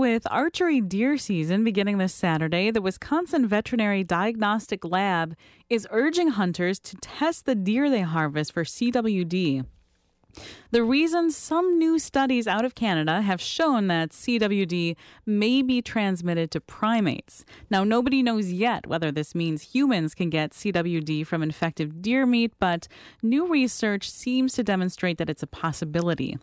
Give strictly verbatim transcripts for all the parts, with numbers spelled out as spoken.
with archery deer season beginning this Saturday, the Wisconsin Veterinary Diagnostic Lab is urging hunters to test the deer they harvest for C W D. The reason some new studies out of Canada have shown that C W D may be transmitted to primates. Now, nobody knows yet whether this means humans can get C W D from infected deer meat, but new research seems to demonstrate that it's a possibility.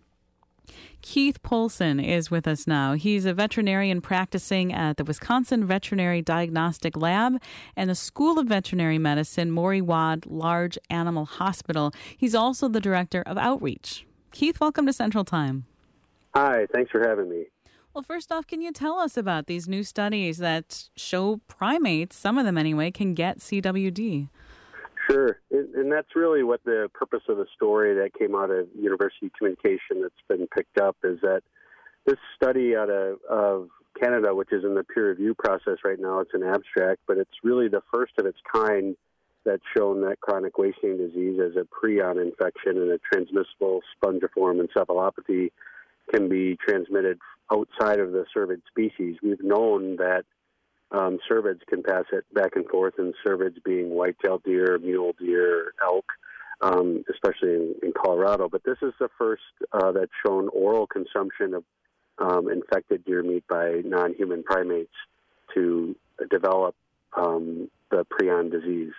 Keith Polson is with us now. He's a veterinarian practicing at the Wisconsin Veterinary Diagnostic Lab and the School of Veterinary Medicine, Maury Wad Large Animal Hospital. He's also the director of outreach. Keith, welcome to Central Time. Hi, thanks for having me. Well, first off, can you tell us about these new studies that show primates, some of them anyway, can get C W D? Sure, and that's really what the purpose of the story that came out of University Communication that's been picked up is that this study out of, of Canada, which is in the peer review process right now, it's an abstract, but it's really the first of its kind that's shown that chronic wasting disease as a prion infection and a transmissible spongiform encephalopathy can be transmitted outside of the cervid species. We've known that Um, cervids can pass it back and forth, and cervids being white-tailed deer, mule deer, elk, um, especially in, in Colorado. But this is the first uh, that's shown oral consumption of um, infected deer meat by non-human primates to develop um, the prion disease.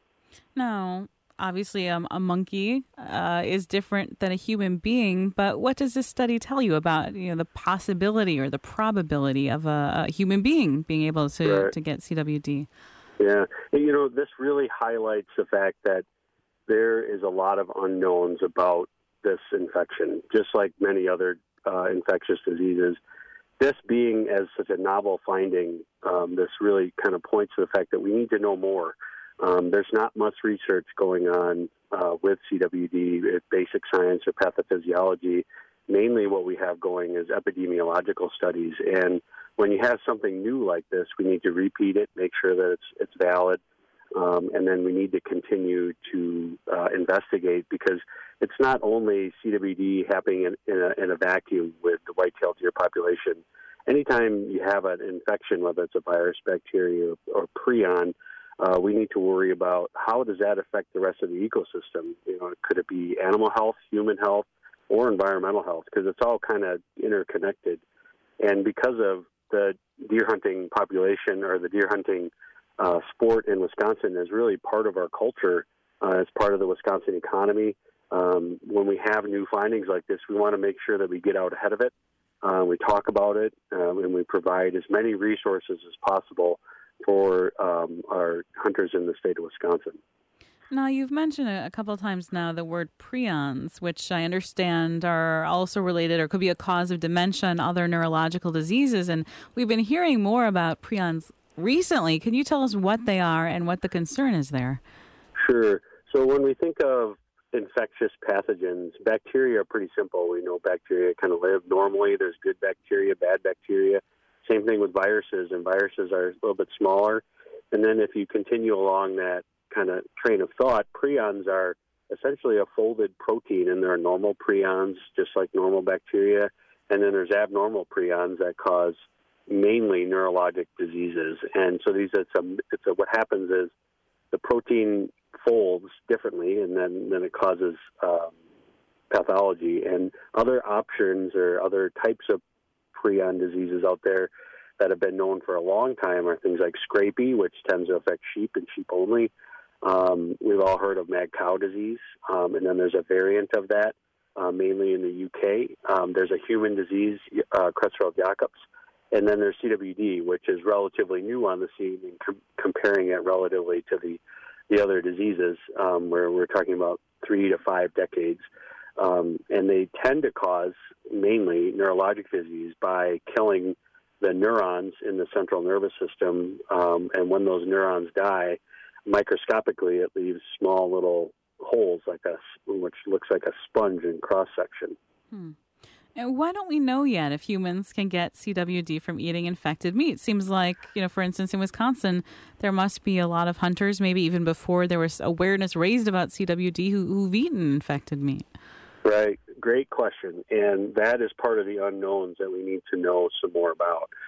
Now, obviously, um, a monkey uh, is different than a human being, but what does this study tell you about, you know, the possibility or the probability of a, a human being being able to, right. to get C W D? Yeah, and, you know, this really highlights the fact that there is a lot of unknowns about this infection, just like many other uh, infectious diseases. This being as such a novel finding, um, this really kind of points to the fact that we need to know more. Um, there's not much research going on uh, with C W D, basic science or pathophysiology. Mainly what we have going is epidemiological studies. And when you have something new like this, we need to repeat it, make sure that it's, it's valid, um, and then we need to continue to uh, investigate because it's not only C W D happening in, in, a, in a vacuum with the white-tailed deer population. Anytime you have an infection, whether it's a virus, bacteria, or prion, Uh, we need to worry about how does that affect the rest of the ecosystem. You know, could it be animal health, human health, or environmental health? Because it's all kind of interconnected. And because of the deer hunting population or the deer hunting uh, sport in Wisconsin is really part of our culture. Uh, it's part of the Wisconsin economy. Um, when we have new findings like this, we want to make sure that we get out ahead of it. Uh, we talk about it, um, and we provide as many resources as possible for um, our hunters in the state of Wisconsin. Now, you've mentioned a couple of times now the word prions, which I understand are also related or could be a cause of dementia and other neurological diseases. And we've been hearing more about prions recently. Can you tell us what they are and what the concern is there? Sure. So when we think of infectious pathogens, bacteria are pretty simple. We know bacteria kind of live normally. There's good bacteria, bad bacteria. Same thing with viruses, and viruses are a little bit smaller. And then if you continue along that kind of train of thought, prions are essentially a folded protein, and there are normal prions, just like normal bacteria. And then there's abnormal prions that cause mainly neurologic diseases. And so these, it's a, it's a, what happens is the protein folds differently, and then, then it causes um, pathology. And other options or other types of prion diseases out there that have been known for a long time are things like scrapie, which tends to affect sheep and sheep only. Um, we've all heard of mad cow disease, um, and then there's a variant of that, uh, mainly in the U K. Um, there's a human disease, uh, Creutzfeldt-Jakob's, and then there's C W D, which is relatively new on the scene, and com- comparing it relatively to the, the other diseases, um, where we're talking about three to five decades. Um, and they tend to cause mainly neurologic disease by killing the neurons in the central nervous system. Um, and when those neurons die, microscopically, it leaves small little holes, like a, which looks like a sponge in cross-section. Hmm. And why don't we know yet if humans can get C W D from eating infected meat? Seems like, you know, for instance, in Wisconsin, there must be a lot of hunters, maybe even before there was awareness raised about C W D, who, who've eaten infected meat. Right. Great question. And that is part of the unknowns that we need to know some more about.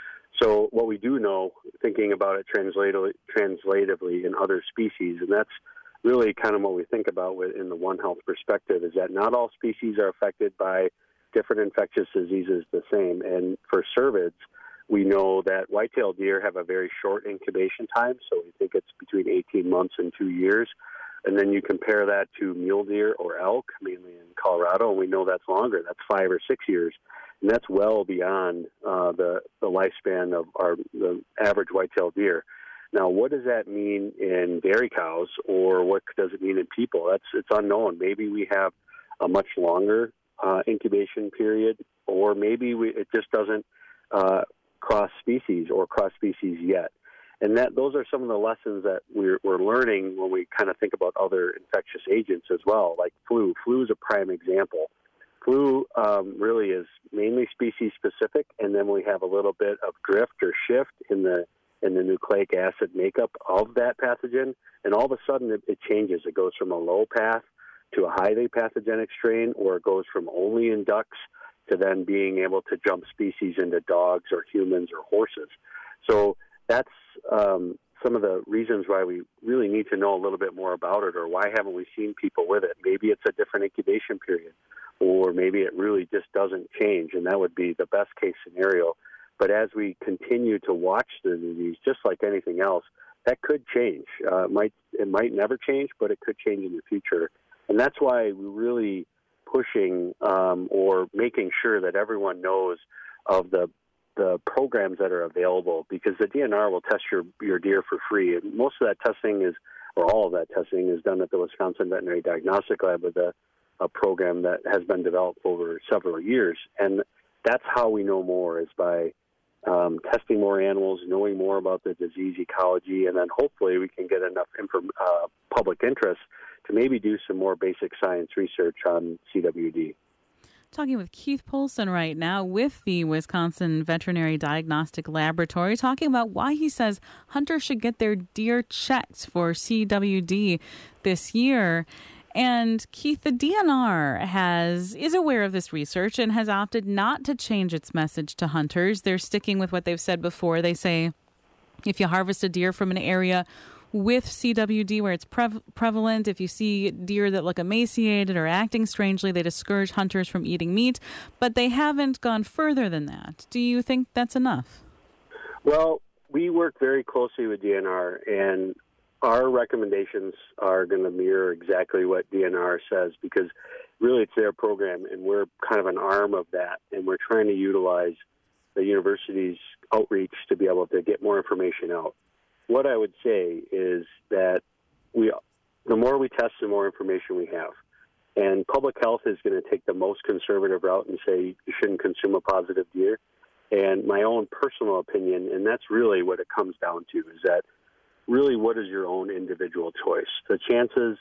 So what we do know, thinking about it translatively, translatively in other species, and that's really kind of what we think about with, in the One Health perspective, is that not all species are affected by different infectious diseases the same. And for cervids, we know that white-tailed deer have a very short incubation time, so we think it's between eighteen months and two years. And then you compare that to mule deer or elk, mainly in Colorado, and we know that's longer. That's five or six years. And that's well beyond uh, the, the lifespan of our the average white-tailed deer. Now, what does that mean in dairy cows, or what does it mean in people? That's it's unknown. Maybe we have a much longer uh, incubation period, or maybe we, it just doesn't uh, cross species or cross species yet. And that those are some of the lessons that we're, we're learning when we kind of think about other infectious agents as well, like flu. Flu is a prime example. Flu um, really is mainly species-specific, and then we have a little bit of drift or shift in the in the nucleic acid makeup of that pathogen, and all of a sudden it, it changes. It goes from a low path to a highly pathogenic strain, or it goes from only in ducks to then being able to jump species into dogs or humans or horses. So that's um, some of the reasons why we really need to know a little bit more about it, or why haven't we seen people with it. Maybe it's a different incubation period, or maybe it really just doesn't change, and that would be the best case scenario. But as we continue to watch the disease, just like anything else, that could change. Uh, it might it might never change, but it could change in the future. And that's why we're really pushing um, or making sure that everyone knows of the the programs that are available, because the D N R will test your, your deer for free. And most of that testing is, or all of that testing is done at the Wisconsin Veterinary Diagnostic Lab with a, a program that has been developed over several years. And that's how we know more, is by um, testing more animals, knowing more about the disease ecology, and then hopefully we can get enough inform- uh, public interest to maybe do some more basic science research on C W D. Talking with Keith Polson right now with the Wisconsin Veterinary Diagnostic Laboratory, talking about why he says hunters should get their deer checked for C W D this year. And Keith, the D N R has is aware of this research and has opted not to change its message to hunters. They're sticking with what they've said before. They say if you harvest a deer from an area with C W D where it's pre- prevalent, if you see deer that look emaciated or acting strangely, they discourage hunters from eating meat. But they haven't gone further than that. Do you think that's enough? Well, we work very closely with D N R, and our recommendations are going to mirror exactly what D N R says, because really it's their program, and we're kind of an arm of that, and we're trying to utilize the university's outreach to be able to get more information out. What I would say is that we, the more we test, the more information we have. And public health is going to take the most conservative route and say you shouldn't consume a positive deer. And my own personal opinion, and that's really what it comes down to, is that really what is your own individual choice? The chances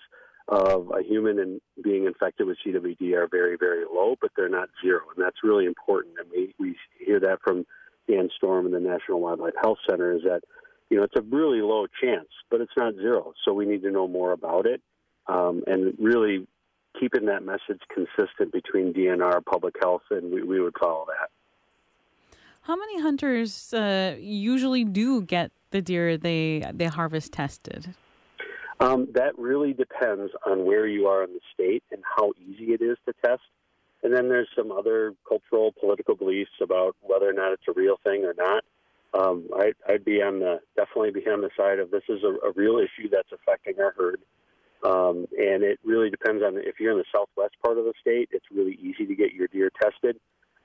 of a human in being infected with C W D are very, very low, but they're not zero. And that's really important. And we, we hear that from Dan Storm and the National Wildlife Health Center, is that you know, it's a really low chance, but it's not zero. So we need to know more about it, um, and really keeping that message consistent between D N R, public health, and we, we would follow that. How many hunters uh, usually do get the deer they they harvest tested? Um, that really depends on where you are in the state and how easy it is to test. And then there's some other cultural, political beliefs about whether or not it's a real thing or not. Um, I, I'd be on the definitely be on the side of this is a, a real issue that's affecting our herd, um, and it really depends on if you're in the southwest part of the state. It's really easy to get your deer tested.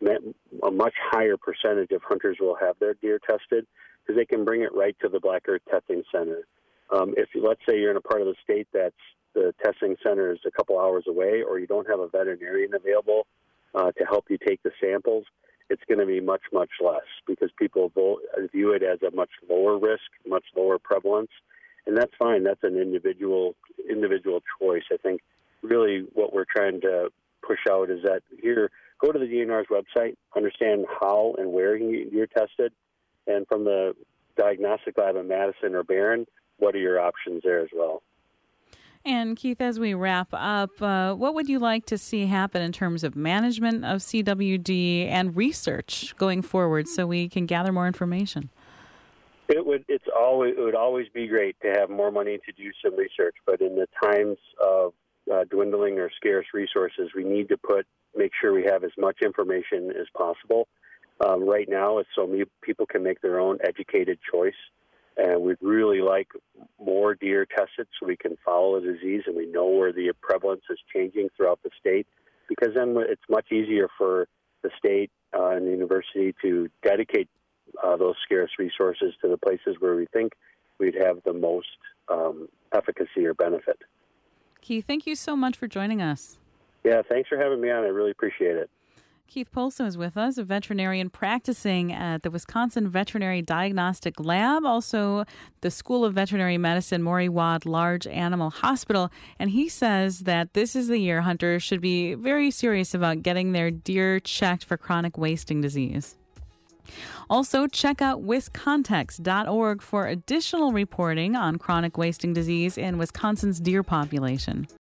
A much higher percentage of hunters will have their deer tested because they can bring it right to the Black Earth Testing Center. Um, if let's say you're in a part of the state that's the testing center is a couple hours away, or you don't have a veterinarian available uh, to help you take the samples, it's going to be much, much less because people view it as a much lower risk, much lower prevalence. And that's fine. That's an individual individual choice. I think really what we're trying to push out is that here, go to the D N R's website, understand how and where you're tested, and from the diagnostic lab in Madison or Barron, what are your options there as well. And Keith, as we wrap up, uh, what would you like to see happen in terms of management of C W D and research going forward so we can gather more information? It would it's always it would always be great to have more money to do some research, but in the times of uh, dwindling or scarce resources, we need to put make sure we have as much information as possible. Um, right now, it's so many people can make their own educated choice, and we'd really like more deer tested so we can follow the disease and we know where the prevalence is changing throughout the state, because then it's much easier for the state uh, and the university to dedicate uh, those scarce resources to the places where we think we'd have the most um, efficacy or benefit. Keith, thank you so much for joining us. Yeah, thanks for having me on. I really appreciate it. Keith Polso is with us, a veterinarian practicing at the Wisconsin Veterinary Diagnostic Lab, also the School of Veterinary Medicine, Maury Wad Large Animal Hospital. And he says that this is the year hunters should be very serious about getting their deer checked for chronic wasting disease. Also, check out wiscontex dot org for additional reporting on chronic wasting disease in Wisconsin's deer population.